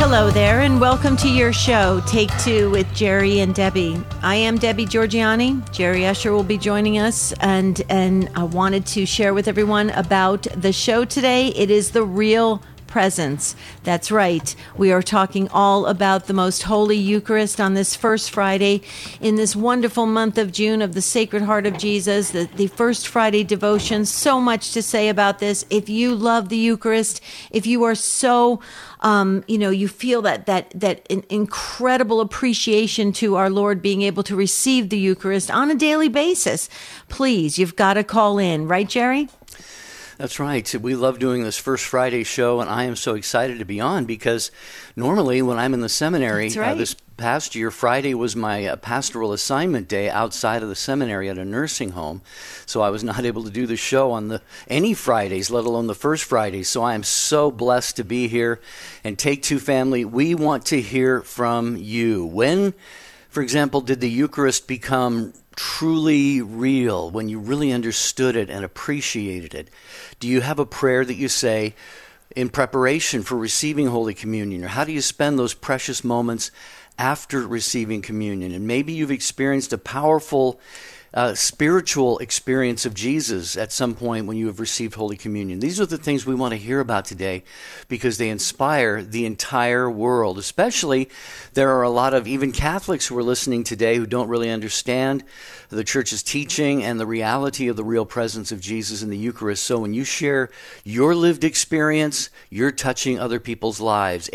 Hello there, and welcome to your show, Take Two with Jerry and Debbie. I am Debbie Georgiani. Jerry Usher will be joining us, and I wanted to share with everyone about the show today. It is The Real Presence. That's right. We are talking all about the most holy Eucharist on this first Friday in this wonderful month of June of the Sacred Heart of Jesus, the First Friday devotion. So much to say about this. If you love the Eucharist, if you are so you feel that incredible appreciation to our Lord being able to receive the Eucharist on a daily basis, please, you've got to call in. Right, Jerry? That's right. We love doing this First Friday show, and I am so excited to be on because normally when I'm in the seminary, this past year, Friday was my pastoral assignment day outside of the seminary at a nursing home, so I was not able to do the show on any Fridays, let alone the first Friday. So I am so blessed to be here. And Take Two family, we want to hear from you. When, for example, did the Eucharist become truly real, when you really understood it and appreciated it? Do you have a prayer that you say in preparation for receiving Holy Communion? Or how do you spend those precious moments after receiving communion? And maybe you've experienced a powerful spiritual experience of Jesus at some point when you have received Holy Communion. These are the things we want to hear about today because they inspire the entire world. Especially, there are a lot of even Catholics who are listening today who don't really understand the Church's teaching and the reality of the real presence of Jesus in the Eucharist. So when you share your lived experience, you're touching other people's lives.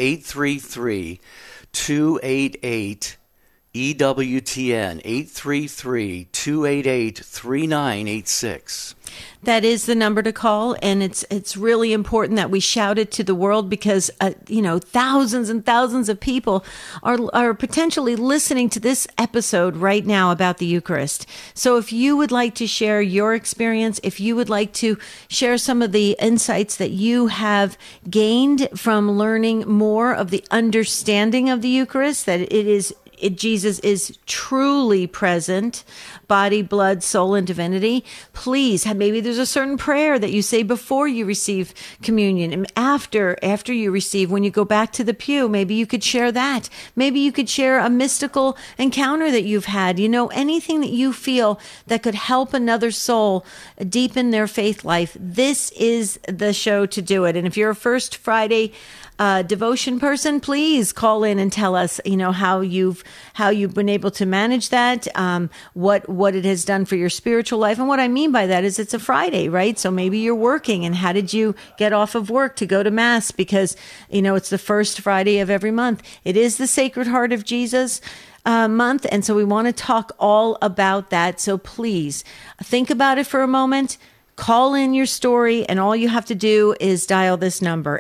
833-288 EWTN, 833-288-3986. That is the number to call, and it's really important that we shout it to the world because thousands and thousands of people are potentially listening to this episode right now about the Eucharist. So if you would like to share your experience, if you would like to share some of the insights that you have gained from learning more of the understanding of the Eucharist, that Jesus is truly present, body, blood, soul, and divinity. Please, maybe there's a certain prayer that you say before you receive communion, and after you receive, when you go back to the pew, maybe you could share that. Maybe you could share a mystical encounter that you've had. Anything that you feel that could help another soul deepen their faith life. This is the show to do it. And if you're a First Friday devotion person, please call in and tell us, how you've been able to manage that, what it has done for your spiritual life. And what I mean by that is it's a Friday, right? So maybe you're working, and how did you get off of work to go to Mass? Because, it's the first Friday of every month. It is the Sacred Heart of Jesus month. And so we want to talk all about that. So please think about it for a moment. Call in your story, and all you have to do is dial this number,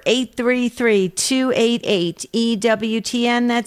833-288-EWTN. That's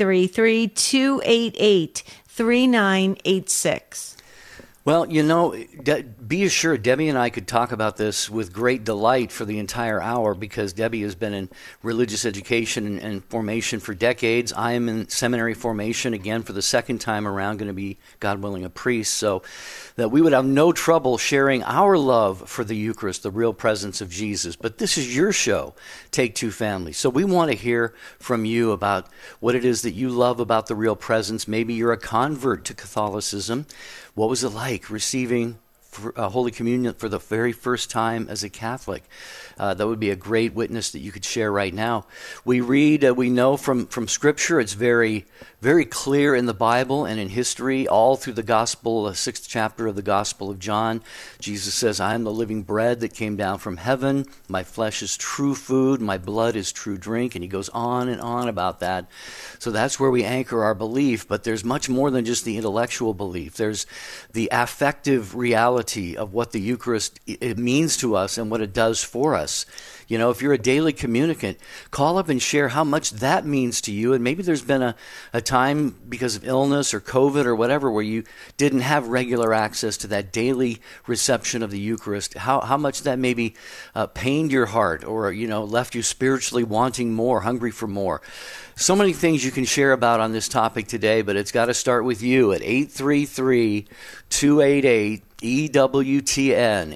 833-288-3986. Well, be assured, Debbie and I could talk about this with great delight for the entire hour because Debbie has been in religious education and formation for decades. I am in seminary formation again for the second time around, going to be, God willing, a priest. So that we would have no trouble sharing our love for the Eucharist, the real presence of Jesus. But this is your show, Take Two Family. So we want to hear from you about what it is that you love about the real presence. Maybe you're a convert to Catholicism. What was it like receiving Holy Communion for the very first time as a Catholic? That would be a great witness that you could share right now. We read, we know from Scripture, it's very, very clear in the Bible and in history, all through the Gospel, the 6th chapter of the Gospel of John. Jesus says, I am the living bread that came down from heaven. My flesh is true food. My blood is true drink. And he goes on and on about that. So that's where we anchor our belief. But there's much more than just the intellectual belief. There's the affective reality of what the Eucharist it means to us and what it does for us. If you're a daily communicant, call up and share how much that means to you. And maybe there's been a time because of illness or COVID or whatever where you didn't have regular access to that daily reception of the Eucharist. How much that maybe pained your heart or, left you spiritually wanting more, hungry for more. So many things you can share about on this topic today, but it's got to start with you at 833-288 EWTN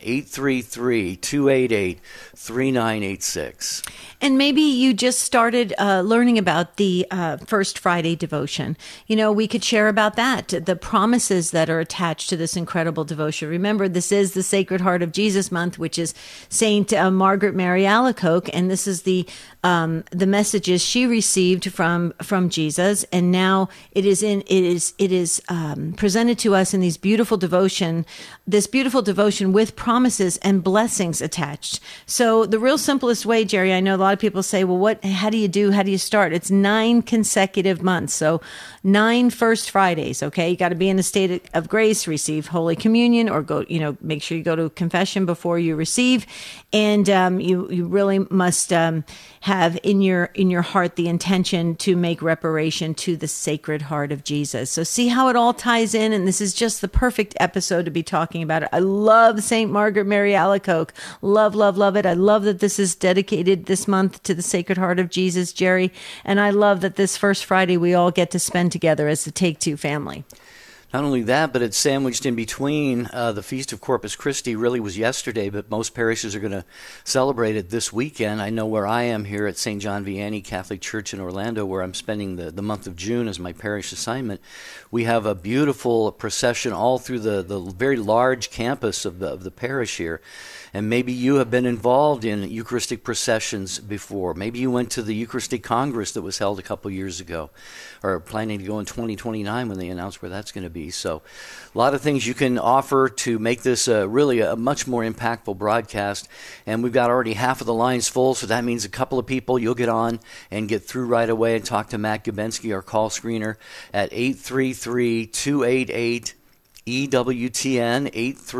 833-288-3986. And maybe you just started learning about the First Friday devotion. You know, we could share about that, the promises that are attached to this incredible devotion. Remember, this is the Sacred Heart of Jesus month, which is Saint Margaret Mary Alacoque, and this is the messages she received from Jesus, and now it is presented to us in this beautiful devotion with promises and blessings attached. So the real simplest way, Jerry, I know a lot of people say, well, how do you start? It's 9 consecutive months. So 9 First Fridays. Okay. You got to be in a state of grace, receive Holy Communion, or make sure you go to confession before you receive. And you really must have in your heart the intention to make reparation to the Sacred Heart of Jesus. So see how it all ties in, and this is just the perfect episode to be talking about it. I love Saint Margaret Mary Alacoque. Love, love, love it. I love that this is dedicated this month to the Sacred Heart of Jesus, Jerry, and I love that this First Friday we all get to spend together as the Take Two family. Not only that, but it's sandwiched in between. The Feast of Corpus Christi really was yesterday, but most parishes are going to celebrate it this weekend. I know where I am here at St. John Vianney Catholic Church in Orlando, where I'm spending the month of June as my parish assignment. We have a beautiful procession all through the very large campus of the parish here. And maybe you have been involved in Eucharistic processions before. Maybe you went to the Eucharistic Congress that was held a couple years ago, or planning to go in 2029 when they announce where that's going to be. So a lot of things you can offer to make this really a much more impactful broadcast. And we've got already half of the lines full, so that means a couple of people you'll get on and get through right away and talk to Matt Gubensky, our call screener, at 833-288 EWTN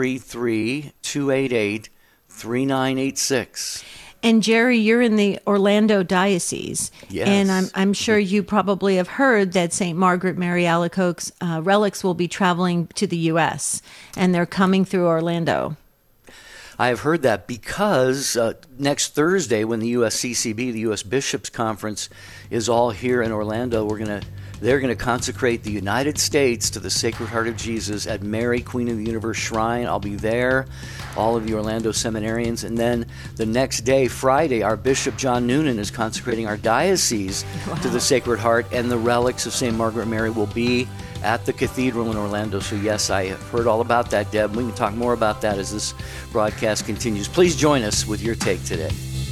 833-288-3986. And Jerry, you're in the Orlando diocese. Yes. And I'm sure you probably have heard that St. Margaret Mary Alacoque's relics will be traveling to the U.S., and they're coming through Orlando. I have heard that because next Thursday, when the USCCB, the U.S. Bishops' Conference, is all here in Orlando, they're going to consecrate the United States to the Sacred Heart of Jesus at Mary, Queen of the Universe Shrine. I'll be there, all of the Orlando seminarians. And then the next day, Friday, our Bishop John Noonan is consecrating our diocese to the Sacred Heart, and the relics of St. Margaret Mary will be at the cathedral in Orlando. So yes, I have heard all about that, Deb. We can talk more about that as this broadcast continues. Please join us with your take today.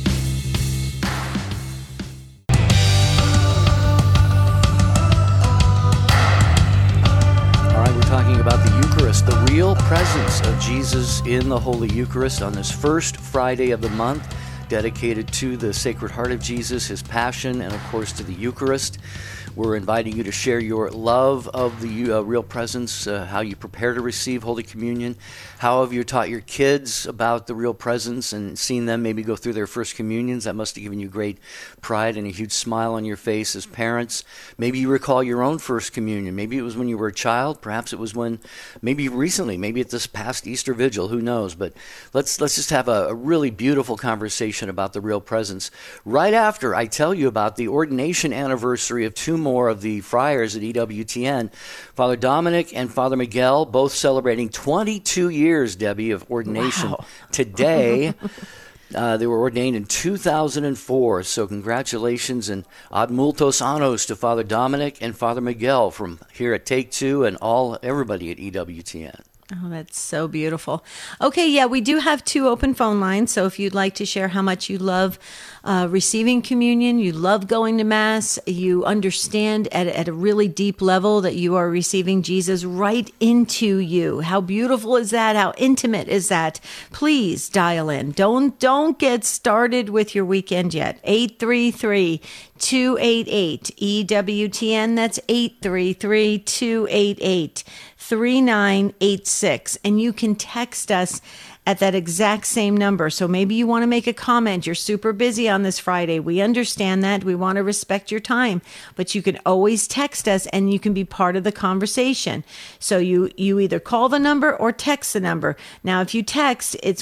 Talking about the Eucharist, the real presence of Jesus in the Holy Eucharist on this first Friday of the month, dedicated to the Sacred Heart of Jesus, his passion, and of course to the Eucharist. We're inviting you to share your love of the real presence, how you prepare to receive Holy Communion, how have you taught your kids about the real presence and seen them maybe go through their first communions. That must have given you great pride and a huge smile on your face as parents. Maybe you recall your own first communion. Maybe it was when you were a child. Perhaps it was maybe recently, maybe at this past Easter Vigil, who knows. But let's just have a really beautiful conversation about the real presence. Right after I tell you about the ordination anniversary of two more of the friars at EWTN, Father Dominic and Father Miguel, both celebrating 22 years, Debbie, of ordination. Wow. Today. They were ordained in 2004, so congratulations and ad multos annos to Father Dominic and Father Miguel from here at Take Two and everybody at EWTN. Oh, that's so beautiful. Okay, yeah, we do have 2 open phone lines, so if you'd like to share how much you love receiving communion, you love going to Mass, you understand at a really deep level that you are receiving Jesus right into you. How beautiful is that? How intimate is that? Please dial in. Don't get started with your weekend yet. 833-288-EWTN. That's 833-288-3986. And you can text us at that exact same number. So maybe you want to make a comment. You're super busy on this Friday. We understand that. We want to respect your time, but you can always text us and you can be part of the conversation. So you either call the number or text the number. Now, if you text, it's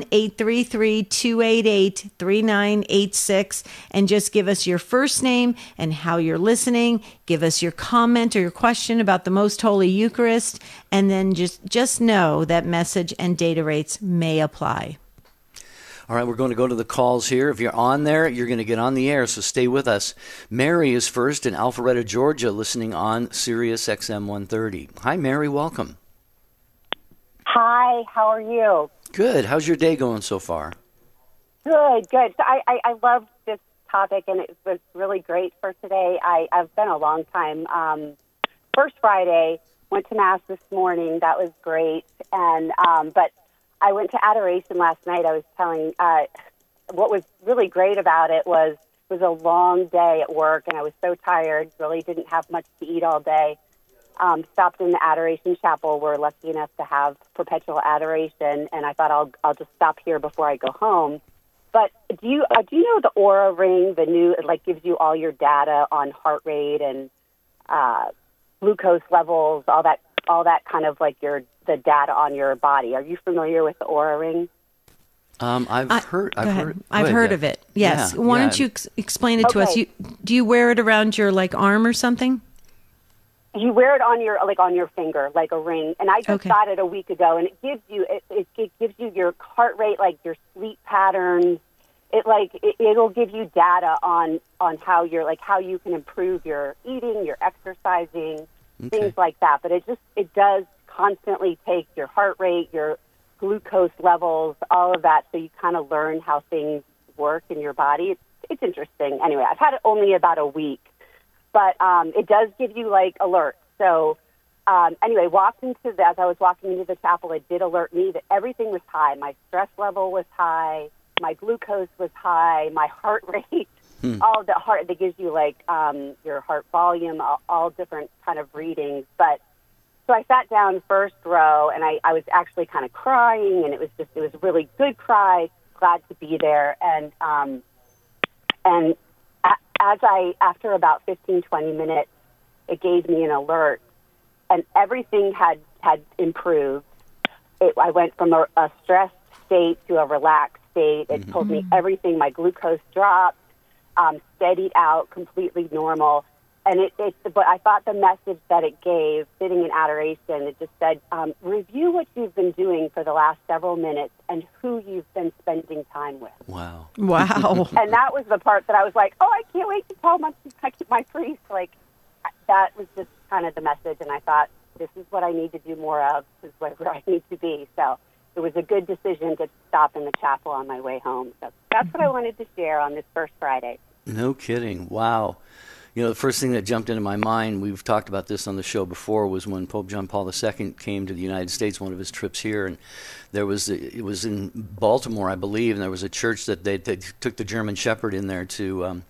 1-833-288-3986, and just give us your first name and how you're listening. Give us your comment or your question about the Most Holy Eucharist, and then just know that message and data rates may apply. All right, we're going to go to the calls here. If you're on there, you're going to get on the air, so stay with us. Mary is first in Alpharetta, Georgia, listening on Sirius XM 130. Hi, Mary. Welcome. Hi, how are you? Good. How's your day going so far? Good. So I love this topic, and it was really great for today. I've been a long time. First Friday, went to Mass this morning. That was great. And but I went to adoration last night. I was telling what was really great about it was a long day at work, and I was so tired. Really didn't have much to eat all day. Stopped in the Adoration Chapel. We're lucky enough to have perpetual adoration, and I thought I'll just stop here before I go home. But do you know the Aura Ring, the new, it like gives you all your data on heart rate and glucose levels, all that kind of like the data on your body. Are you familiar with the Aura Ring? I've heard of it. Yes. Yeah, Why don't you explain it to us? Do you wear it around your arm or something? You wear it on your finger, like a ring. And I just got it a week ago, and it gives you it gives you your heart rate, like your sleep patterns. It'll give you data on how how you can improve your eating, your exercising, things like that. But it does constantly take your heart rate, your glucose levels, all of that, so you kind of learn how things work in your body. It's interesting. Anyway, I've had it only about a week. But it does give you alerts. So anyway, as I was walking into the chapel, it did alert me that everything was high. My stress level was high. My glucose was high. My heart rate, all the heart that gives you your heart volume, all different kind of readings. But so I sat down first row, and I was actually kind of crying, and it was a really good cry. Glad to be there, and after about 15, 20 minutes, it gave me an alert, and everything had improved. I went from a stressed state to a relaxed state. It told me everything. My glucose dropped, steadied out, completely normal. And but I thought the message that it gave, sitting in adoration, it just said, review what you've been doing for the last several minutes and who you've been spending time with. Wow. And that was the part that I was like, I can't wait to tell my priest. That was just kind of the message. And I thought, this is what I need to do more of. This is where I need to be. So it was a good decision to stop in the chapel on my way home. So that's what I wanted to share on this first Friday. No kidding. Wow. The first thing that jumped into my mind, we've talked about this on the show before, was when Pope John Paul II came to the United States, one of his trips here, and it was in Baltimore, I believe, and there was a church that they took the German Shepherd in there to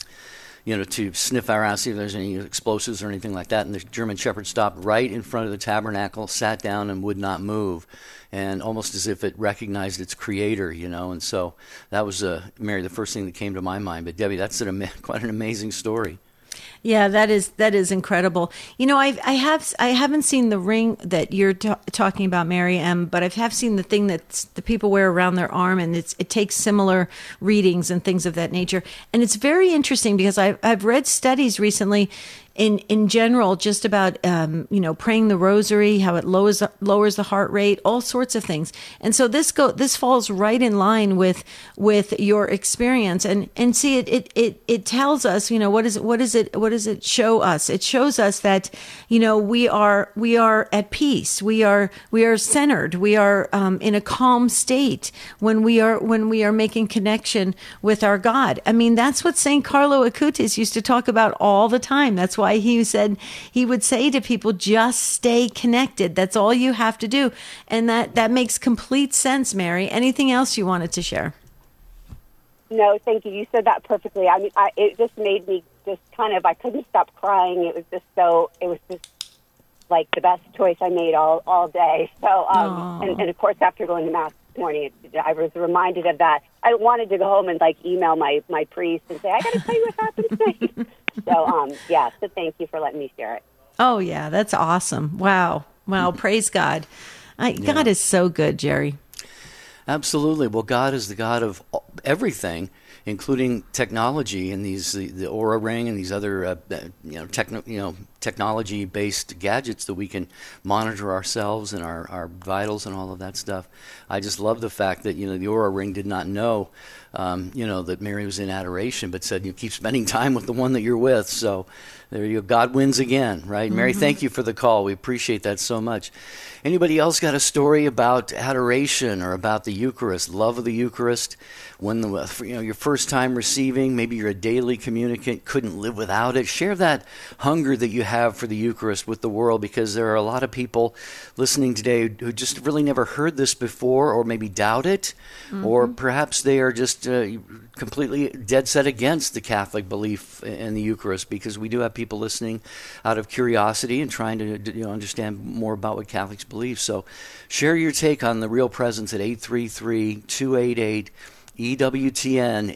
sniff around, see if there's any explosives or anything like that, and the German Shepherd stopped right in front of the tabernacle, sat down, and would not move, and almost as if it recognized its creator, and so that was, Mary, the first thing that came to my mind. But Debbie, that's quite an amazing story. Yeah, that is incredible. I haven't seen the ring that you're talking about, Mary M, but I have seen the thing that the people wear around their arm, and it takes similar readings and things of that nature. And it's very interesting because I've read studies recently in general, just about praying the rosary, how it lowers the heart rate, all sorts of things. And so this falls right in line with your experience. And see, it tells us, what does it show us? It shows us that we are at peace, we are centered, we are in a calm state when we are making connection with our God. I mean, that's what Saint Carlo Acutis used to talk about all the time. That's why he said he would say to people, just stay connected. That's all you have to do. And that makes complete sense, Mary. Anything else you wanted to share? No, thank you. You said that perfectly. I mean, it just made me just I couldn't stop crying. It was just like the best choice I made all day. So, and of course, after going to Mass morning. I was reminded of that. I wanted to go home and email my priest and say, I got to tell you what happened today. So thank you for letting me share it. Oh, yeah, that's awesome. Wow. Praise God. God is so good, Jerry. Absolutely. Well, God is the God of everything, including technology and the Oura Ring and these other technology-based gadgets that we can monitor ourselves and our vitals and all of that stuff. I just love the fact that the Oura Ring did not know that Mary was in adoration, but said you keep spending time with the one that you're with. So there you go. God wins again, right? Mm-hmm. Mary, thank you for the call. We appreciate that so much. Anybody else got a story about adoration or about the Eucharist, love of the Eucharist? When your first time receiving, maybe you're a daily communicant, couldn't live without it. Share that hunger that you have for the Eucharist with the world, because there are a lot of people listening today who just really never heard this before, or maybe doubt it, or perhaps they are just completely dead set against the Catholic belief in the Eucharist, because we do have people listening out of curiosity and trying to understand more about what Catholics believe. So share your take on the Real Presence at 833-288 EWTN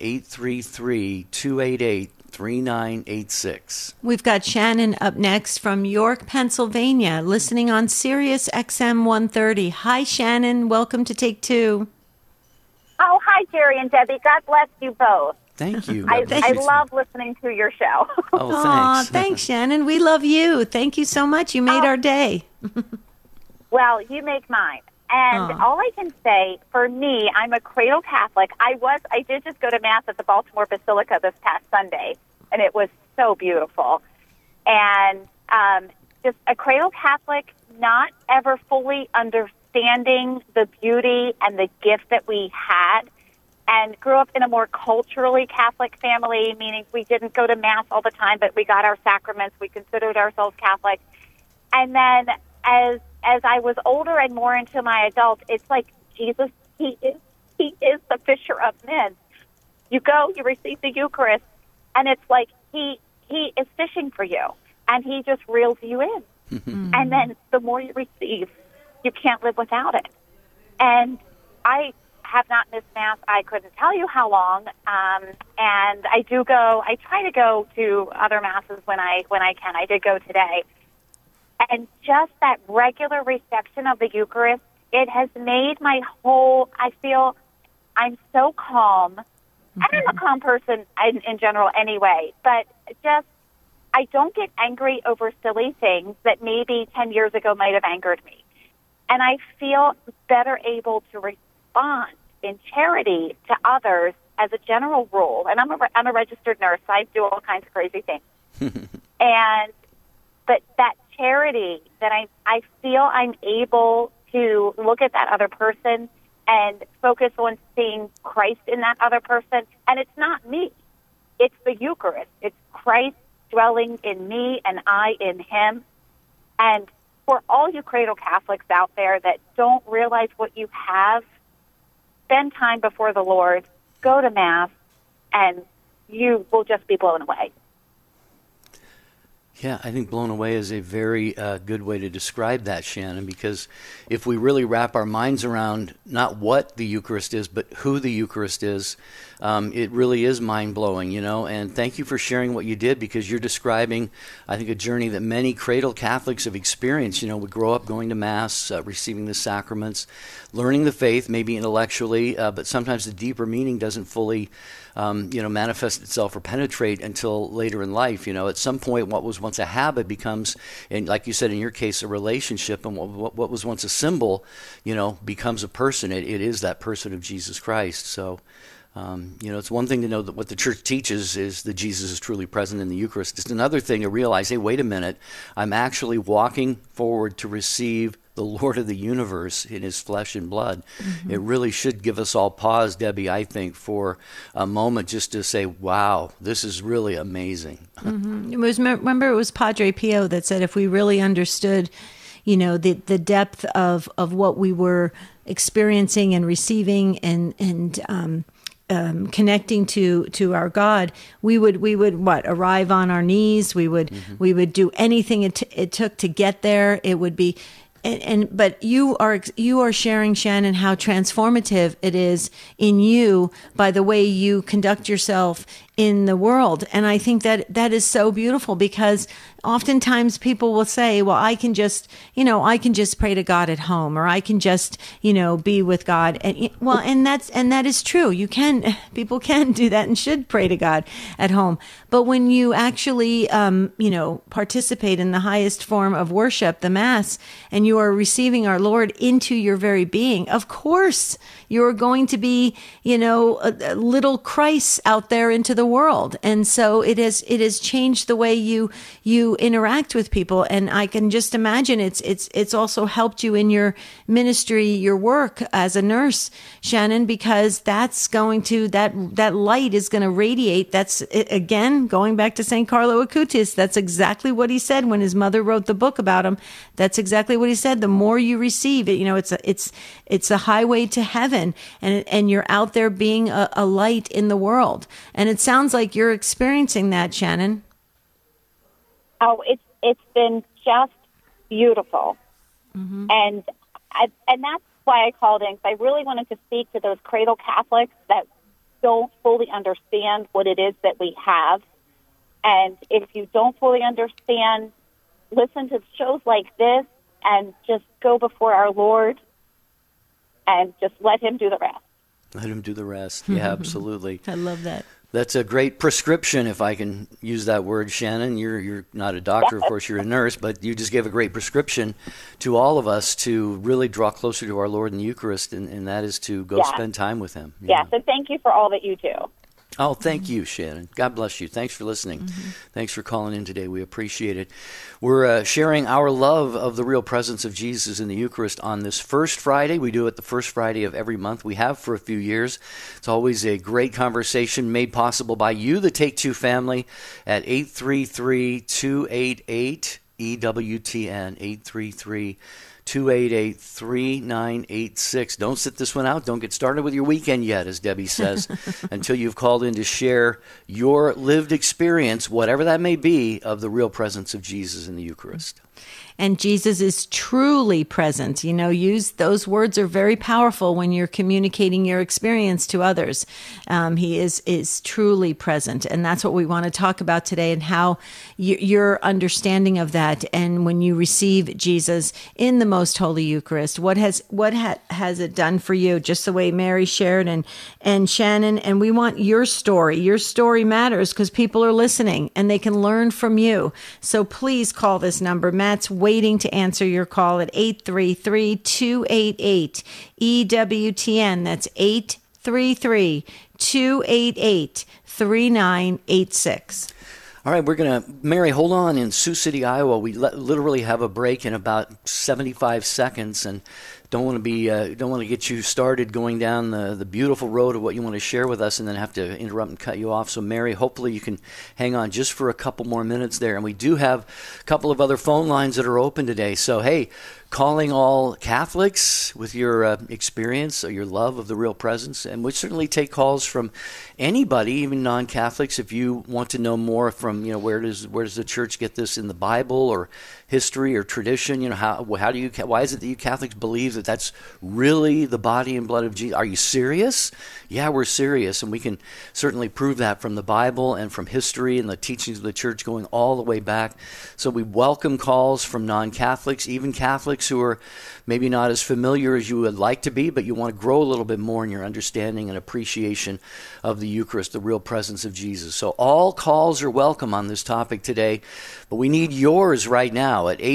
833-288-3986. We've got Shannon up next from York, Pennsylvania, listening on Sirius XM 130. Hi, Shannon. Welcome to Take Two. Oh, hi, Jerry and Debbie. God bless you both. Thank you. I love listening to your show. Oh, thanks. Thanks, Shannon. We love you. Thank you so much. You made our day. Well, you make mine. And all I can say, for me, I'm a cradle Catholic. I did just go to Mass at the Baltimore Basilica this past Sunday, and it was so beautiful. And just a cradle Catholic, not ever fully understanding the beauty and the gift that we had, and grew up in a more culturally Catholic family, meaning we didn't go to Mass all the time, but we got our sacraments. We considered ourselves Catholic. And then as I was older and more into my adult, it's like Jesus, he is the fisher of men. You go, you receive the Eucharist, and it's like he is fishing for you, and he just reels you in. And then the more you receive, you can't live without it. And I have not missed Mass. I couldn't tell you how long. And I try to go to other Masses when I can. I did go today. And just that regular reception of the Eucharist, it has made I feel I'm so calm. And I'm a calm person in general anyway, but just I don't get angry over silly things that maybe 10 years ago might have angered me. And I feel better able to respond in charity to others as a general rule. And I'm a registered nurse, so I do all kinds of crazy things. But that charity that I feel I'm able to look at that other person and focus on seeing Christ in that other person. And it's not me. It's the Eucharist. It's Christ dwelling in me and I in him. And for all you cradle Catholics out there that don't realize what you have, spend time before the Lord, go to Mass, and you will just be blown away. Yeah, I think blown away is a very good way to describe that, Shannon, because if we really wrap our minds around not what the Eucharist is, but who the Eucharist is, it really is mind-blowing, and thank you for sharing what you did, because you're describing, I think, a journey that many cradle Catholics have experienced. We grow up going to Mass, receiving the sacraments, learning the faith, maybe intellectually, but sometimes the deeper meaning doesn't fully manifest itself or penetrate until later in life. At some point, what was once a habit becomes, and like you said, in your case, a relationship, and what was once a symbol, becomes a person. It is that person of Jesus Christ. So, it's one thing to know that what the Church teaches is that Jesus is truly present in the Eucharist. It's another thing to realize, hey, wait a minute, I'm actually walking forward to receive the Lord of the universe in his flesh and blood. It really should give us all pause, Debbie, I think, for a moment just to say, wow, this is really amazing. Remember, it was Padre Pio that said if we really understood, the depth of what we were experiencing and receiving and connecting to our God, we would arrive on our knees. We would do anything it took to get there. It would be. but you are sharing, Shannon, how transformative it is in you by the way you conduct yourself in the world. And I think that is so beautiful, because oftentimes people will say, well, I can just pray to God at home, or I can just, be with God. And that is true. People can do that and should pray to God at home. But when you actually, participate in the highest form of worship, the Mass, and you are receiving our Lord into your very being, of course, you're going to be, a little Christ out there into the world. And so it has changed the way you interact with people. And I can just imagine it's also helped you in your ministry, your work as a nurse, Shannon, because that's going to, that light is going to radiate. That's, again, going back to St. Carlo Acutis, that's exactly what he said when his mother wrote the book about him. That's exactly what he said. The more you receive it, it's a highway to heaven, and you're out there being a light in the world. And it sounds like you're experiencing that, Shannon. Oh, it's been just beautiful. Mm-hmm. And that's why I called in, because I really wanted to speak to those cradle Catholics that don't fully understand what it is that we have. And if you don't fully understand, listen to shows like this and just go before our Lord and just let him do the rest. Let him do the rest. Yeah, absolutely. I love that. That's a great prescription, if I can use that word, Shannon. You're not a doctor, of course, you're a nurse, but you just gave a great prescription to all of us to really draw closer to our Lord in the Eucharist, and that is to go spend time with him. Yeah, so thank you for all that you do. Oh, thank you, Shannon. God bless you. Thanks for listening. Mm-hmm. Thanks for calling in today. We appreciate it. We're sharing our love of the real presence of Jesus in the Eucharist on this first Friday. We do it the first Friday of every month. We have for a few years. It's always a great conversation made possible by you, the Take Two family, at 833-288-EWTN, 833-288-3986. Don't sit this one out. Don't get started with your weekend yet, as Debbie says, until you've called in to share your lived experience, whatever that may be, of the real presence of Jesus in the Eucharist. And Jesus is truly present. Those words are very powerful when you're communicating your experience to others. He is truly present. And that's what we want to talk about today, and how your understanding of that. And when you receive Jesus in the most holy Eucharist, what has it done for you? Just the way Mary shared and Shannon. And we want your story. Your story matters, because people are listening and they can learn from you. So please call this number. Matt's waiting to answer your call at 833-288-EWTN. That's 833-288-3986. All right, Mary, hold on in Sioux City, Iowa. We literally have a break in about 75 seconds, and don't want to get you started going down the beautiful road of what you want to share with us and then have to interrupt and cut you off. So, Mary, hopefully you can hang on just for a couple more minutes there. And we do have a couple of other phone lines that are open today. So, hey, calling all Catholics with your experience or your love of the real presence. And we certainly take calls from anybody, even non-Catholics, if you want to know more from, where does the church get this in the Bible or history or tradition? Why is it that you Catholics believe that that's really the body and blood of Jesus? Are you serious? Yeah, we're serious, and we can certainly prove that from the Bible and from history and the teachings of the church going all the way back. So we welcome calls from non-Catholics, even Catholics who are maybe not as familiar as you would like to be, but you want to grow a little bit more in your understanding and appreciation of the Eucharist, the real presence of Jesus. So all calls are welcome on this topic today, but we need yours right now at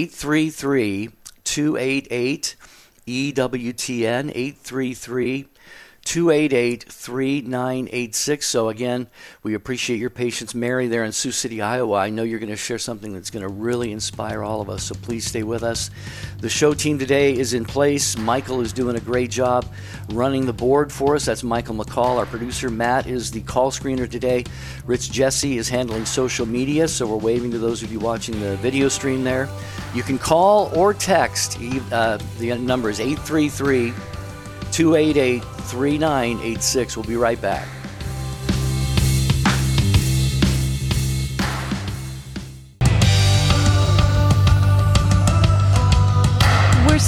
833-288-EWTN, 833-288-3986. So again, we appreciate your patience. Mary there in Sioux City, Iowa, I know you're going to share something that's going to really inspire all of us, so please stay with us. The show team today is in place. Michael is doing a great job running the board for us. That's Michael McCall, our producer. Matt is the call screener today. Rich Jesse is handling social media, so we're waving to those of you watching the video stream there. You can call or text. The number is 833-288-3986. We'll be right back.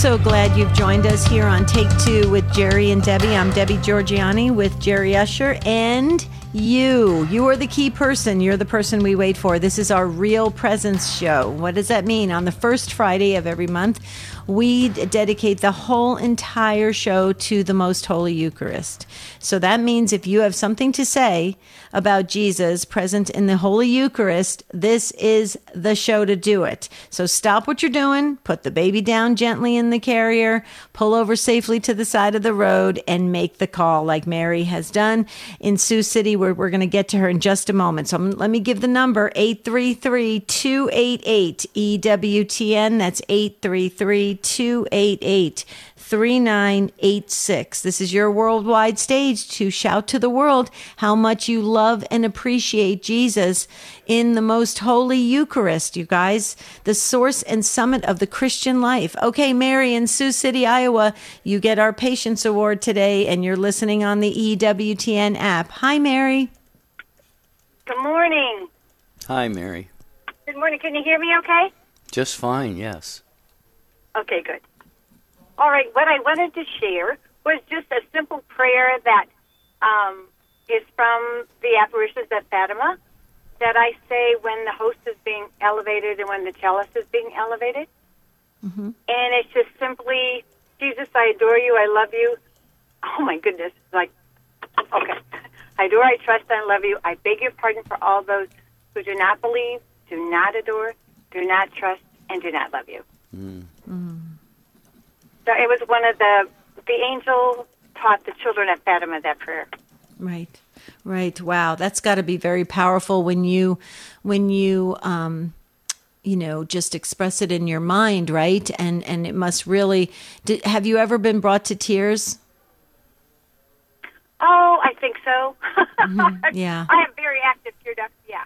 so glad you've joined us here on Take Two with Jerry and Debbie. I'm Debbie Georgiani with Jerry Usher, and you are the key person. You're the person we wait for. This is our Real Presence show. What does that mean? On the first Friday of every month, we dedicate the whole entire show to the Most Holy Eucharist. So that means if you have something to say about Jesus present in the Holy Eucharist, this is the show to do it. So stop what you're doing, put the baby down gently in the carrier, pull over safely to the side of the road, and make the call like Mary has done in Sioux City, where we're going to get to her in just a moment. So let me give the number, 833-288-EWTN. That's 833-288-3986. This is your worldwide stage to shout to the world how much you love and appreciate Jesus in the Most Holy Eucharist, you guys, the source and summit of the Christian life. Okay, Mary in Sioux City, Iowa, you get our Patience Award today, and you're listening on the EWTN app. Hi, Mary. Good morning. Hi, Mary. Good morning. Can you hear me okay? Just fine, yes. Okay, good. All right, what I wanted to share was just a simple prayer that is from the apparitions at Fatima that I say when the host is being elevated and when the chalice is being elevated. Mm-hmm. And it's just simply, Jesus, I adore you, I love you. Oh, my goodness. Like, okay. I adore, I trust, I love you. I beg your pardon for all those who do not believe, do not adore, do not trust, and do not love you. Mm. Mm. So it was one of the angel taught the children at Fatima that prayer. Right. Wow, that's got to be very powerful when you just express it in your mind, right? And it must really. Have you ever been brought to tears? Oh, I think so. Mm-hmm. Yeah. I have very active tear ducts. Yeah.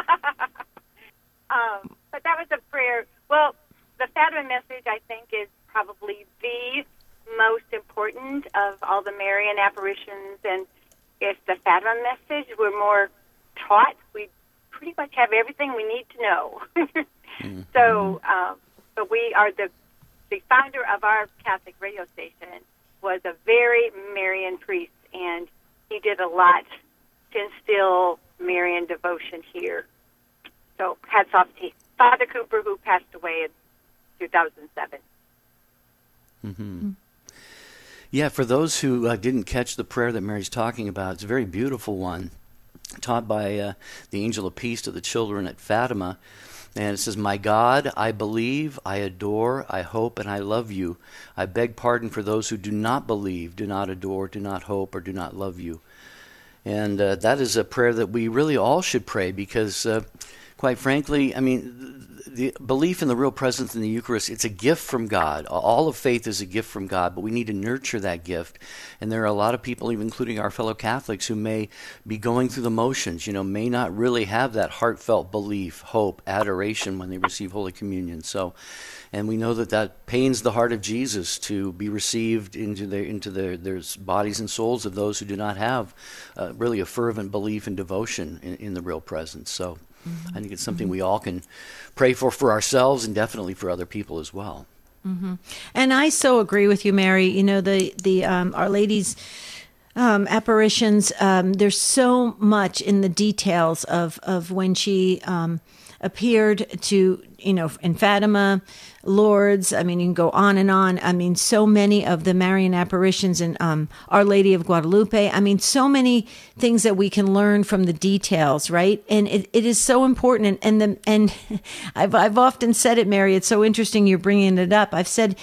But that was a prayer. Well, the Fatima message, I think, is probably the most important of all the Marian apparitions. And if the Fatima message were more taught, we pretty much have everything we need to know. Mm-hmm. So we are the founder of our Catholic radio station was a very Marian priest, and he did a lot to instill Marian devotion here. So hats off to Father Cooper, who passed away in 2007. Mm-hmm. Yeah, for those who didn't catch the prayer that Mary's talking about, it's a very beautiful one, taught by the angel of peace to the children at Fatima. And it says, "My God, I believe, I adore, I hope, and I love you. I beg pardon for those who do not believe, do not adore, do not hope, or do not love you." And that is a prayer that we really all should pray because, quite frankly, I mean, the belief in the real presence in the Eucharist, it's a gift from God. All of faith is a gift from God, but we need to nurture that gift. And there are a lot of people, even including our fellow Catholics, who may be going through the motions, may not really have that heartfelt belief, hope, adoration when they receive Holy Communion. So, and we know that pains the heart of Jesus to be received into their bodies and souls of those who do not have really a fervent belief and devotion in the real presence. So mm-hmm. I think it's something we all can pray for ourselves and definitely for other people as well. Mm-hmm. And I so agree with you, Mary. The Our Lady's apparitions, there's so much in the details of when she appeared to, in Fatima, Lourdes. I mean, you can go on and on. I mean, so many of the Marian apparitions in Our Lady of Guadalupe. I mean, so many things that we can learn from the details, right? And it is so important. And I've often said it, Mary. It's so interesting you're bringing it up. I've said,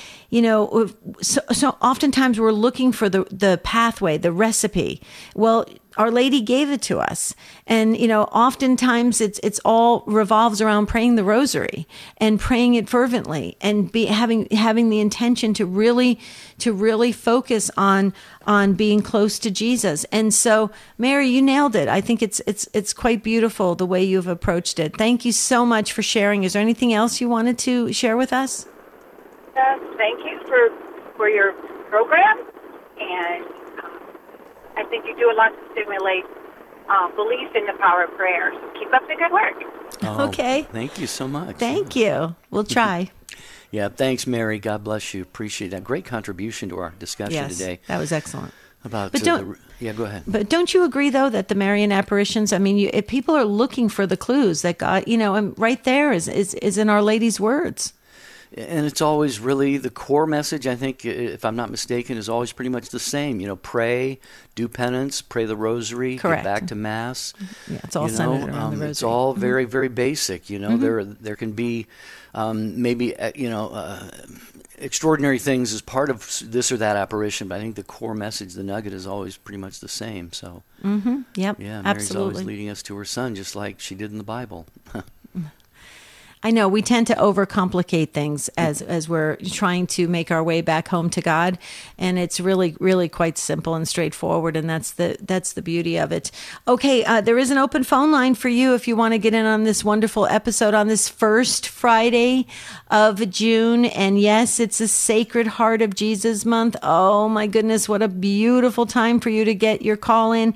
so oftentimes we're looking for the pathway, the recipe. Well, Our Lady gave it to us. And, oftentimes it's all revolves around praying the rosary and praying it fervently and having the intention to really focus on being close to Jesus. And so, Mary, you nailed it. I think it's quite beautiful the way you've approached it. Thank you so much for sharing. Is there anything else you wanted to share with us? Thank you for your program, and I think you do a lot to stimulate belief in the power of prayer. So keep up the good work. Oh, okay. Thank you so much. Thank you. We'll try. Yeah, thanks, Mary. God bless you. Appreciate that. Great contribution to our discussion today. That was excellent. About yeah, go ahead. But don't you agree, though, that the Marian apparitions, I mean, if people are looking for the clues that God, and right there is in Our Lady's words. And it's always really the core message, I think, if I'm not mistaken, is always pretty much the same. Pray, do penance, pray the rosary, Correct. Get back to Mass. Yeah, it's all centered around the rosary. It's all very, very basic. There can be maybe, extraordinary things as part of this or that apparition, but I think the core message, the nugget, is always pretty much the same. So, Yep, yeah, Mary's absolutely. always leading us to her Son, just like she did in the Bible. I know we tend to overcomplicate things as we're trying to make our way back home to God, and it's really, really quite simple and straightforward, and that's the beauty of it. Okay, there is an open phone line for you if you want to get in on this wonderful episode on this first Friday of June, and yes, it's a Sacred Heart of Jesus month. Oh my goodness, what a beautiful time for you to get your call in.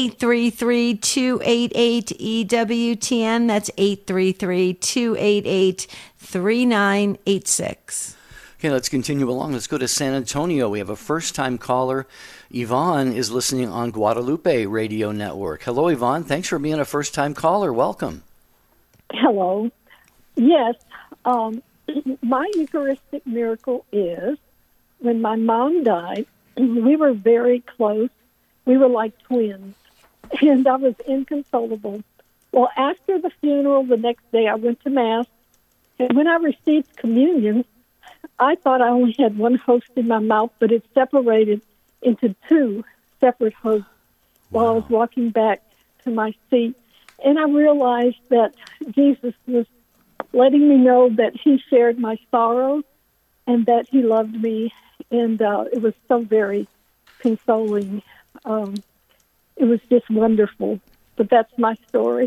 833-288-EWTN. That's 833-288-3986. Okay, let's continue along. Let's go to San Antonio. We have a first-time caller. Yvonne is listening on Guadalupe Radio Network. Hello, Yvonne. Thanks for being a first-time caller. Welcome. Hello. Yes, my Eucharistic miracle is when my mom died, we were very close. We were like twins, and I was inconsolable. Well, after the funeral, the next day I went to Mass, and when I received communion, I thought I only had one host in my mouth, but it separated into two separate hosts while I was walking back to my seat. And I realized that Jesus was letting me know that he shared my sorrow and that he loved me, and it was so very consoling. It was just wonderful. But that's my story.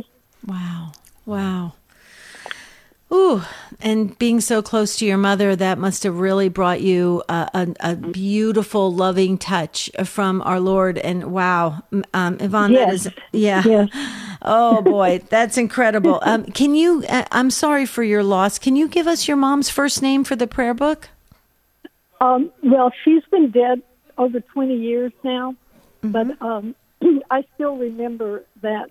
Wow. Ooh, and being so close to your mother, that must have really brought you a beautiful, loving touch from our Lord. And wow, Yvonne, yes. That is, Yes. Oh boy, that's incredible. Can you, I'm sorry for your loss. Can you give us your mom's first name for the prayer book? Well, she's been dead over 20 years now, but I still remember that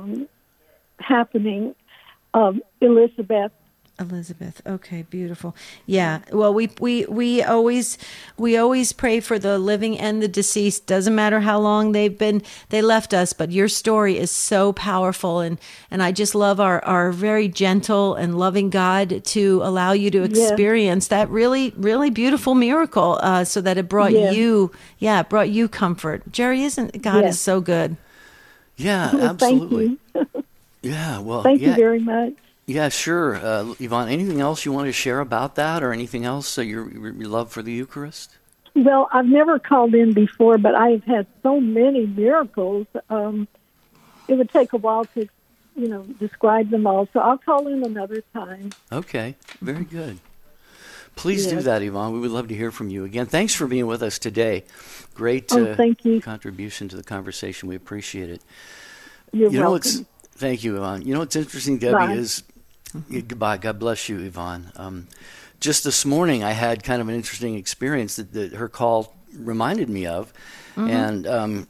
happening. Elizabeth. Okay, beautiful. Yeah. Well, we always pray for the living and the deceased. Doesn't matter how long they left us, but your story is so powerful, and I just love our very gentle and loving God to allow you to experience that really, really beautiful miracle, so that it brought you comfort. Jerry, isn't God is so good? Yeah, absolutely. Thank you. Yeah, well, thank you very much. Yeah, sure. Yvonne, anything else you want to share about that, or anything else your love for the Eucharist? Well, I've never called in before, but I've had so many miracles. It would take a while to, describe them all. So I'll call in another time. Okay, very good. Please do that, Yvonne. We would love to hear from you again. Thanks for being with us today. Great thank you. Contribution to the conversation. We appreciate it. You're welcome. Thank you, Yvonne. What's interesting, Debbie, is... Goodbye. God bless you, Yvonne. Just this morning, I had kind of an interesting experience that her call reminded me of. And,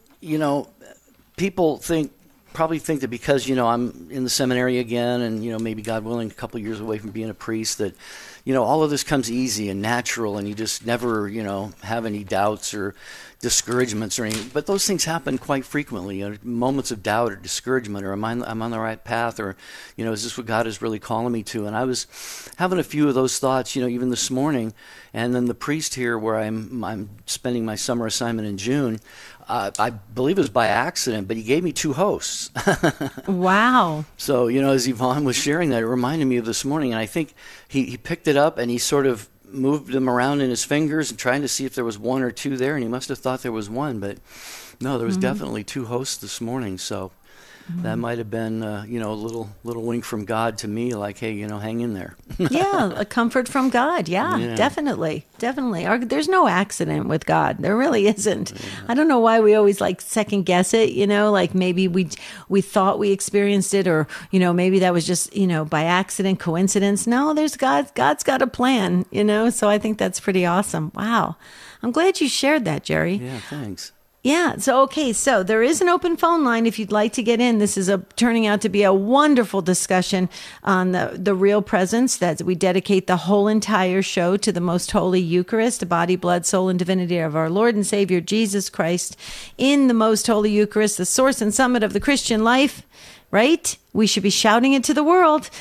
people probably think that because, I'm in the seminary again and, maybe God willing, a couple of years away from being a priest, that, all of this comes easy and natural and you just never, have any doubts or discouragements or anything. But those things happen quite frequently, moments of doubt or discouragement, or am I on the right path, or, is this what God is really calling me to? And I was having a few of those thoughts, even this morning. And then the priest here where I'm spending my summer assignment in June, I believe it was by accident, but he gave me two hosts. Wow. So, as Yvonne was sharing that, it reminded me of this morning. And I think he picked it up and he sort of moved them around in his fingers and trying to see if there was one or two there. And he must have thought there was one, but no, there was definitely two hosts this morning. So that might have been, a little wink from God to me, like, hey, hang in there. Yeah, a comfort from God. Yeah. Definitely. There's no accident with God. There really isn't. Yeah. I don't know why we always second guess it, like maybe we thought we experienced it, or, maybe that was just, by accident, coincidence. No, there's God's got a plan, so I think that's pretty awesome. Wow. I'm glad you shared that, Jerry. Yeah, thanks. Yeah. So there is an open phone line if you'd like to get in. This is turning out to be a wonderful discussion on the real presence, that we dedicate the whole entire show to the most holy Eucharist, the body, blood, soul, and divinity of our Lord and Savior, Jesus Christ, in the most holy Eucharist, the source and summit of the Christian life. Right? We should be shouting it to the world.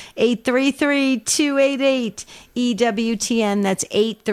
833-288-EWTN. That's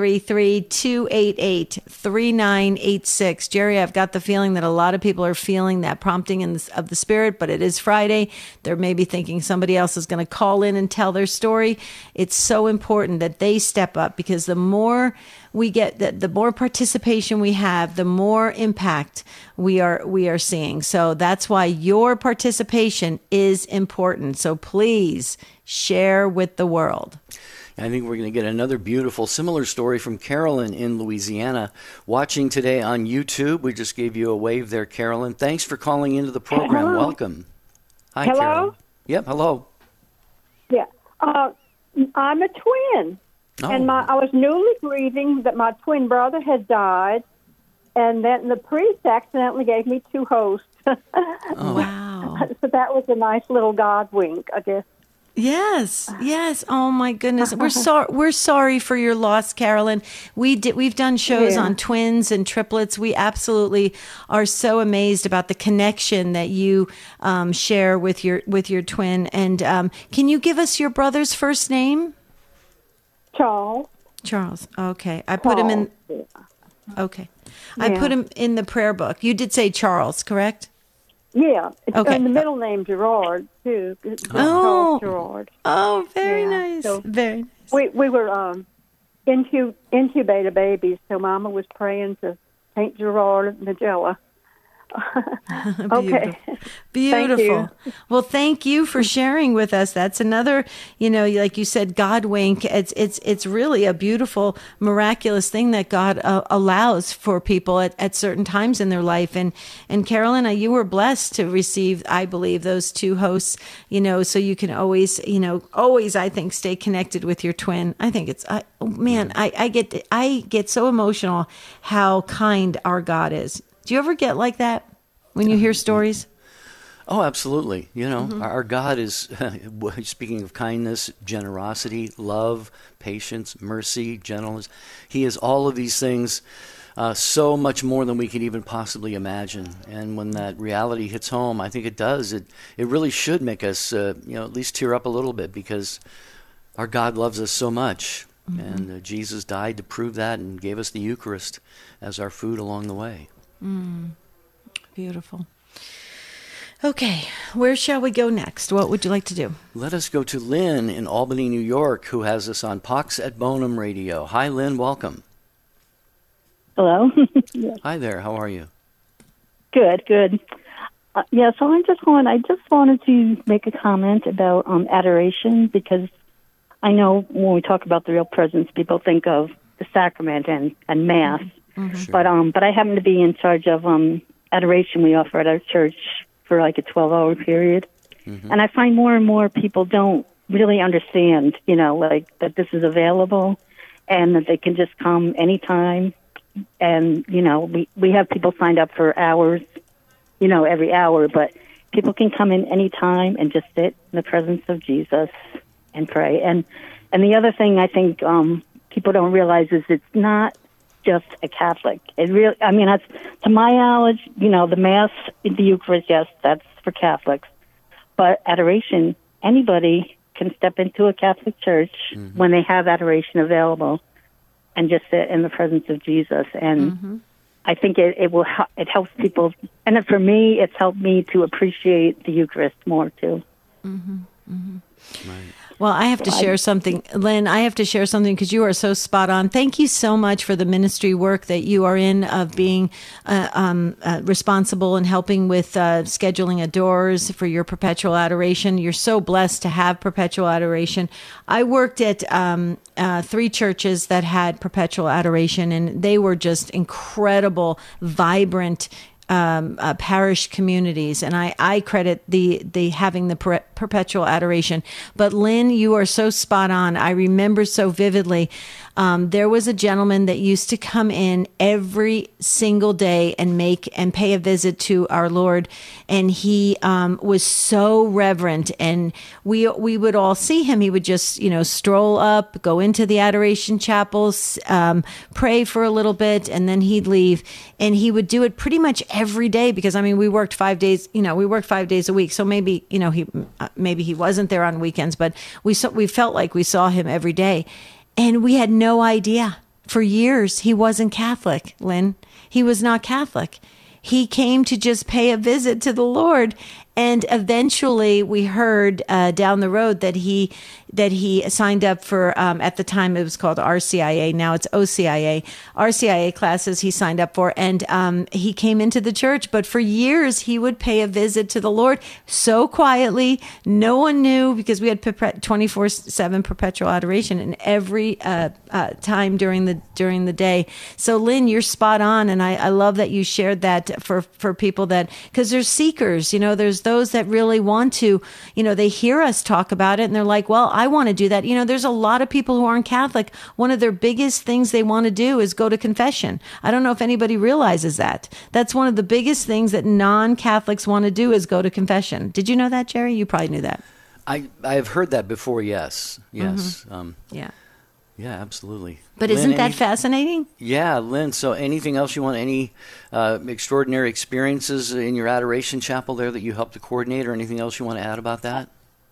833-288-3986. Jerry, I've got the feeling that a lot of people are feeling that prompting of the Spirit, but it is Friday. They're maybe thinking somebody else is going to call in and tell their story. It's so important that they step up, because the more we get, the more participation we have, the more impact we are seeing. So that's why your participation is important. So please share with the world. I think we're going to get another beautiful, similar story from Carolyn in Louisiana, watching today on YouTube. We just gave you a wave there, Carolyn. Thanks for calling into the program. Hello. Welcome. Hi, Hello? Carolyn. Yep, hello. Yeah. I'm a twin. Oh. And I was newly grieving that my twin brother had died, and then the priest accidentally gave me two hosts. Oh. Wow. So that was a nice little God wink, I guess. Yes. Oh my goodness. We're sorry for your loss, Carolyn. We've done shows on twins and triplets. We absolutely are so amazed about the connection that you share with your twin. And can you give us your brother's first name? Charles. Okay. I put him in. Okay. I put him in the prayer book. You did say Charles, correct? Yeah. Okay. And the middle name Gerard too. Oh. Gerard. Oh, very nice. So very nice. We were incubator babies, so Mama was praying to Saint Gerard Magella. Okay. Beautiful. Well, thank you for sharing with us. That's another, like you said, God wink. It's really a beautiful, miraculous thing that God allows for people at certain times in their life. And Carolyn, you were blessed to receive, I believe, those two hosts, so you can always, I think, stay connected with your twin. I think it's, I get so emotional how kind our God is. Do you ever get like that when you hear stories? Oh, absolutely. Our God is, speaking of kindness, generosity, love, patience, mercy, gentleness. He is all of these things, so much more than we can even possibly imagine. And when that reality hits home, I think it does. It really should make us, at least tear up a little bit, because our God loves us so much. Mm-hmm. And Jesus died to prove that and gave us the Eucharist as our food along the way. Beautiful. Okay, where shall we go next? What would you like to do? Let us go to Lynn in Albany, New York, who has us on Pax et Bonum Radio. Hi, Lynn. Welcome. Hello. Hi there. How are you? Good. So I just wanted to make a comment about adoration, because I know when we talk about the real presence, people think of the sacrament and Mass. Mm-hmm. Sure. But I happen to be in charge of adoration we offer at our church for like a 12-hour period. Mm-hmm. And I find more and more people don't really understand, that this is available and that they can just come anytime. And, we have people signed up for hours, every hour, but people can come in anytime and just sit in the presence of Jesus and pray. And the other thing I think people don't realize is it's not just a Catholic. That's, to my knowledge, the Mass, the Eucharist, yes, that's for Catholics. But adoration, anybody can step into a Catholic church when they have adoration available and just sit in the presence of Jesus. And I think it helps people. And for me, it's helped me to appreciate the Eucharist more, too. Right. Well, I have to share something, Lynn. I have to share something because you are so spot on. Thank you so much for the ministry work that you are in of being responsible and helping with scheduling adores for your perpetual adoration. You're so blessed to have perpetual adoration. I worked at 3 churches that had perpetual adoration, and they were just incredible, vibrant parish communities, and I credit the having the perpetual adoration. But Lynn, you are so spot on. I remember so vividly. There was a gentleman that used to come in every single day and pay a visit to our Lord, and he was so reverent. And we would all see him. He would just stroll up, go into the adoration chapels, pray for a little bit, and then he'd leave. And he would do it pretty much every day because we worked 5 days. We worked 5 days a week, so maybe he wasn't there on weekends, but we felt like we saw him every day. And we had no idea. For years, he wasn't Catholic, Lynn. He was not Catholic. He came to just pay a visit to the Lord. And eventually we heard down the road that he signed up for, at the time it was called RCIA, now it's OCIA, RCIA classes he signed up for, and he came into the church. But for years he would pay a visit to the Lord so quietly, no one knew, because we had 24/7 perpetual adoration in every time during the day. So Lynn, you're spot on, and I love that you shared that for people that, because there's seekers, there's those that really want to, they hear us talk about it and they're like, well, I want to do that. There's a lot of people who aren't Catholic. One of their biggest things they want to do is go to confession. I don't know if anybody realizes that. That's one of the biggest things that non-Catholics want to do is go to confession. Did you know that, Jerry? You probably knew that. I have heard that before, yes. Mm-hmm. Yeah, absolutely. But Lynn, isn't that fascinating? Yeah, Lynn. So anything else you want, any extraordinary experiences in your adoration chapel there that you helped to coordinate, or anything else you want to add about that?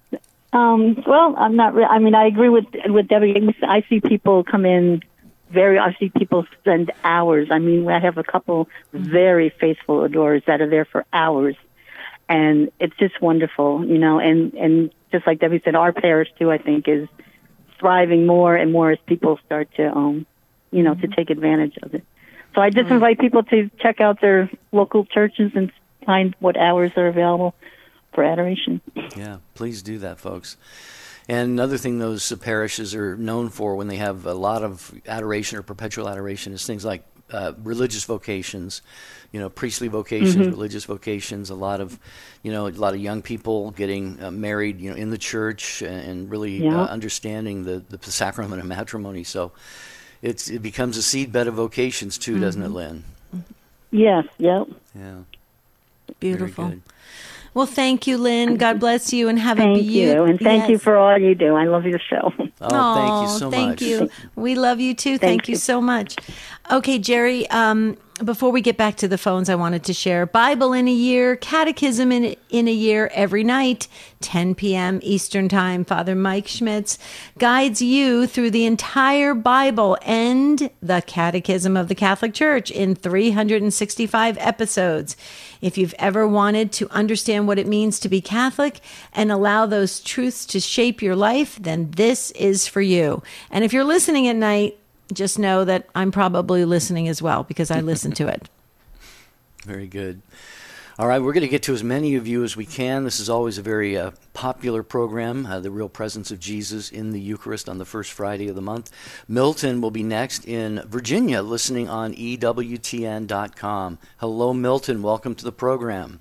Well, I'm not. I agree with Debbie. I see people come in I see people spend hours. I have a couple very faithful adorers that are there for hours, and it's just wonderful, And just like Debbie said, our parish too, I think, is thriving more and more as people start to, to take advantage of it. So I just invite people to check out their local churches and find what hours are available for adoration. Yeah, please do that, folks. And another thing those parishes are known for when they have a lot of adoration or perpetual adoration is things like religious vocations, priestly vocations, religious vocations. A lot of young people getting married, in the church, and really understanding the sacrament of matrimony. So it becomes a seedbed of vocations too, doesn't it, Lynn? Yes. Yep. Yeah. Beautiful. Well, thank you, Lynn. God bless you, and have a beautiful. Thank you, and thank you for all you do. I love your show. Oh, thank you so much. Thank you. We love you too. Thank you so much. Okay, Jerry, before we get back to the phones, I wanted to share Bible in a Year, Catechism in a Year every night, 10 p.m. Eastern Time. Father Mike Schmitz guides you through the entire Bible and the Catechism of the Catholic Church in 365 episodes. If you've ever wanted to understand what it means to be Catholic and allow those truths to shape your life, then this is for you. And if you're listening at night, just know that I'm probably listening as well because I listen to it. Very good. All right, we're going to get to as many of you as we can. This is always a very popular program, The Real Presence of Jesus in the Eucharist on the first Friday of the month. Milton will be next in Virginia, listening on EWTN.com. Hello, Milton. Welcome to the program.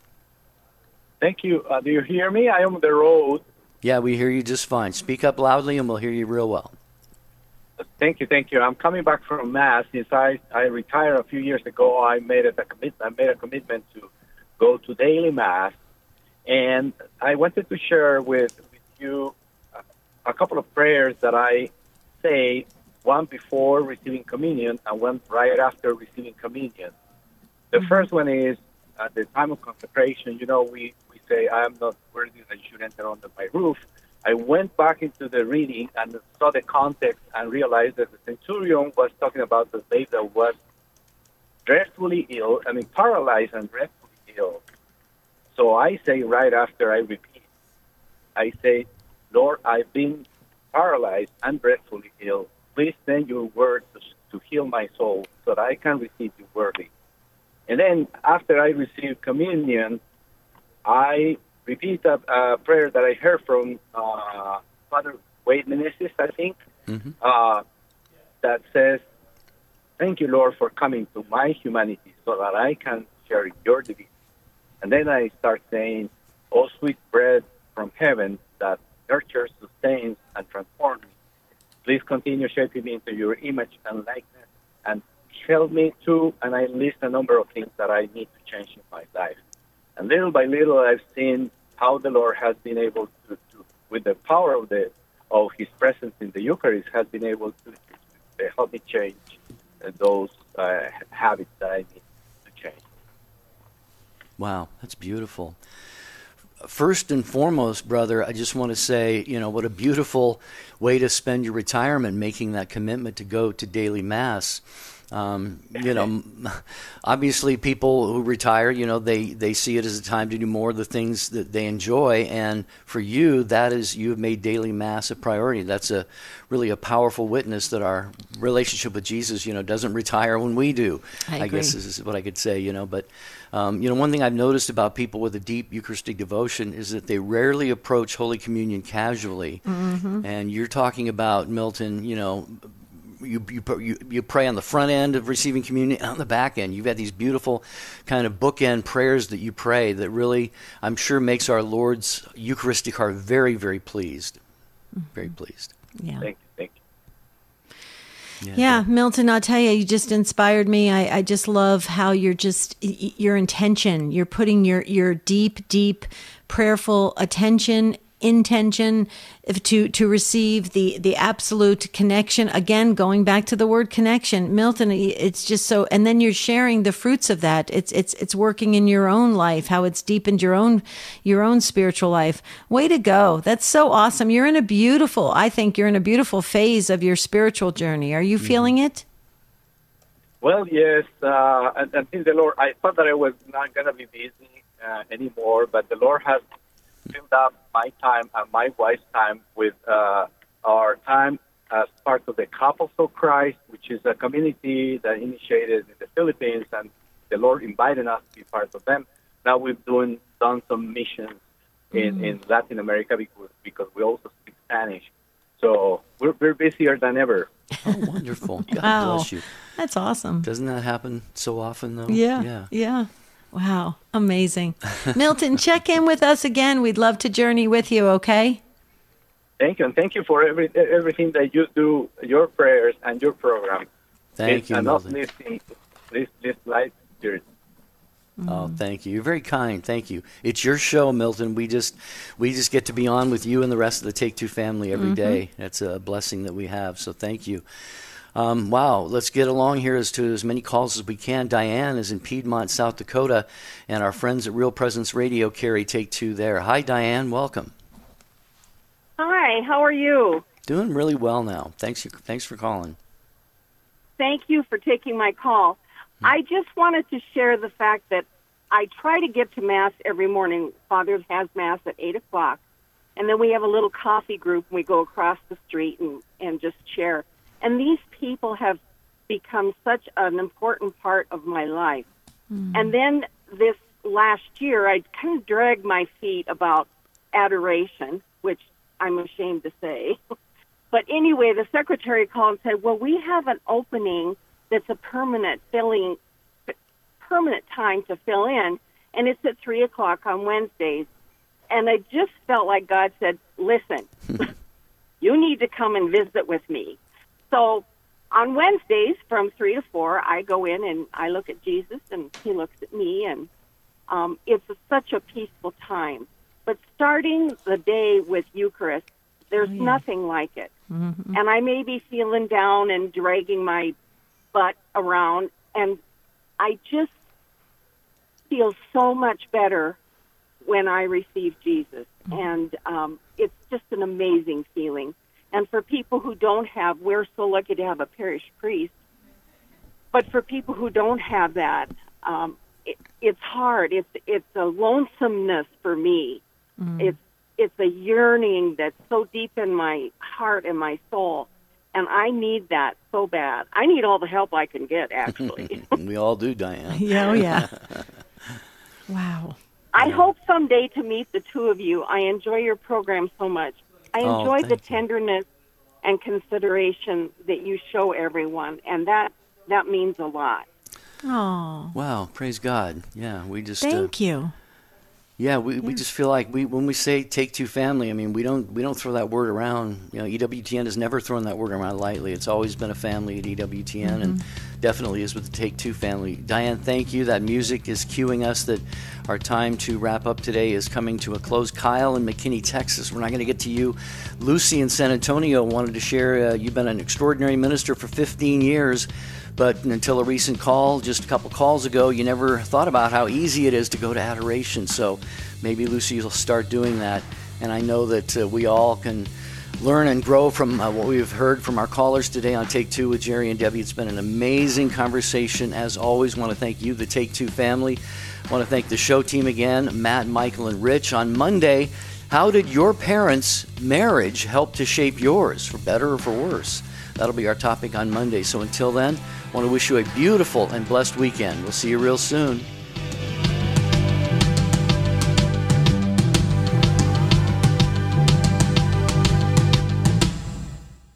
Thank you. Do you hear me? I am on the road. Yeah, we hear you just fine. Speak up loudly and we'll hear you real well. Thank you. I'm coming back from Mass. Since I retired a few years ago, I made a commitment to go to daily Mass, and I wanted to share with you a couple of prayers that I say, one before receiving communion and one right after receiving communion. The first one is at the time of consecration. We say, I am not worthy that you should enter under my roof. I went back into the reading and saw the context and realized that the centurion was talking about the babe that was dreadfully ill, paralyzed and dreadfully ill. So I say right after I repeat, I say, Lord, I've been paralyzed and dreadfully ill. Please send your word to heal my soul so that I can receive you worthy. And then after I received communion, I repeat a prayer that I heard from Father Wade Menezes, I think, that says, thank you, Lord, for coming to my humanity so that I can share your divinity. And then I start saying, oh, sweet bread from heaven that nurtures, sustains, and transforms me. Please continue shaping me into your image and likeness and help me to, and I list a number of things that I need to change in my life. And little by little, I've seen how the Lord has been able to with the power of His presence in the Eucharist, has been able to help me change those habits that I need to change. Wow, that's beautiful. First and foremost, brother, I just want to say, what a beautiful way to spend your retirement, making that commitment to go to daily Mass. Obviously people who retire, they see it as a time to do more of the things that they enjoy. And for you, that is, you have made daily Mass a priority. That's really a powerful witness that our relationship with Jesus, doesn't retire when we do. I guess this is what I could say, but, one thing I've noticed about people with a deep Eucharistic devotion is that they rarely approach Holy Communion casually. Mm-hmm. And you're talking about, Milton, you pray on the front end of receiving communion and on the back end. You've had these beautiful kind of bookend prayers that you pray that really, I'm sure, makes our Lord's Eucharistic heart very, very pleased. Very pleased. Yeah. Thank you. Yeah, Milton, I'll tell you, you just inspired me. I just love how you're just, your intention, you're putting your deep, deep prayerful intention to receive the absolute connection. Again, going back to the word connection, Milton, it's just so, and then you're sharing the fruits of that. It's working in your own life, how it's deepened your own spiritual life. Way to go. That's so awesome. I think you're in a beautiful phase of your spiritual journey. Are you feeling it? Well, yes, and since the Lord, I thought that I was not going to be busy anymore, but the Lord has filled up my time and my wife's time with our time as part of the Couples of Christ, which is a community that initiated in the Philippines, and the Lord invited us to be part of them. Now we've done some missions in Latin America because we also speak Spanish. So we're busier than ever. Oh, wonderful. God bless you. That's awesome. Doesn't that happen so often, though? Yeah. Wow. Amazing. Milton, check in with us again. We'd love to journey with you, okay? Thank you. And thank you for everything that you do, your prayers and your program. Thank you, Milton. And uplifting this life spirit. Oh, thank you. You're very kind. Thank you. It's your show, Milton. We just get to be on with you and the rest of the Take Two family every day. That's a blessing that we have. So thank you. Wow, let's get along here to as many calls as we can. Diane is in Piedmont, South Dakota, and our friends at Real Presence Radio carry Take Two there. Hi, Diane. Welcome. Hi, how are you? Doing really well now. Thanks for calling. Thank you for taking my call. I just wanted to share the fact that I try to get to Mass every morning. Father has Mass at 8 o'clock, and then we have a little coffee group, and we go across the street and just share. And these people have become such an important part of my life. And then this last year, I kind of dragged my feet about adoration, which I'm ashamed to say. But anyway, the secretary called and said, well, we have an opening that's a permanent time to fill in, and it's at 3 o'clock on Wednesdays. And I just felt like God said, listen, you need to come and visit with me. So on Wednesdays from 3 to 4, I go in and I look at Jesus and he looks at me, and it's such a peaceful time. But starting the day with Eucharist, there's nothing like it. And I may be feeling down and dragging my butt around, and I just feel so much better when I receive Jesus. And it's just an amazing feeling. And for people who don't have, we're so lucky to have a parish priest. But for people who don't have that, it's hard. It's a lonesomeness for me. it's a yearning that's so deep in my heart and my soul. And I need that so bad. I need all the help I can get, actually. We all do, Diane. Yeah, oh yeah. Wow. I hope someday to meet the two of you. I enjoy your program so much. I enjoy the tenderness and consideration that you show everyone, and that means a lot. Oh. Wow, praise God. Yeah, we just Thank you. Yeah, we just feel like when we say Take Two Family, I mean, we don't throw that word around. You know, EWTN has never thrown that word around lightly. It's always been a family at EWTN, and definitely is with the Take Two family. Diane, thank you. That music is cueing us that our time to wrap up today is coming to a close. Kyle in McKinney, Texas, we're not going to get to you. Lucy in San Antonio wanted to share, you've been an extraordinary minister for 15 years, but until a recent call, just a couple calls ago, you never thought about how easy it is to go to adoration. So maybe Lucy will start doing that. And I know that we all can learn and grow from what we've heard from our callers today on Take Two with Jerry and Debbie. It's been an amazing conversation. As always, want to thank you, the Take Two family. Want to thank the show team again, Matt, Michael, and Rich. On Monday, how did your parents' marriage help to shape yours, for better or for worse? That'll be our topic on Monday. So until then, I want to wish you a beautiful and blessed weekend. We'll see you real soon.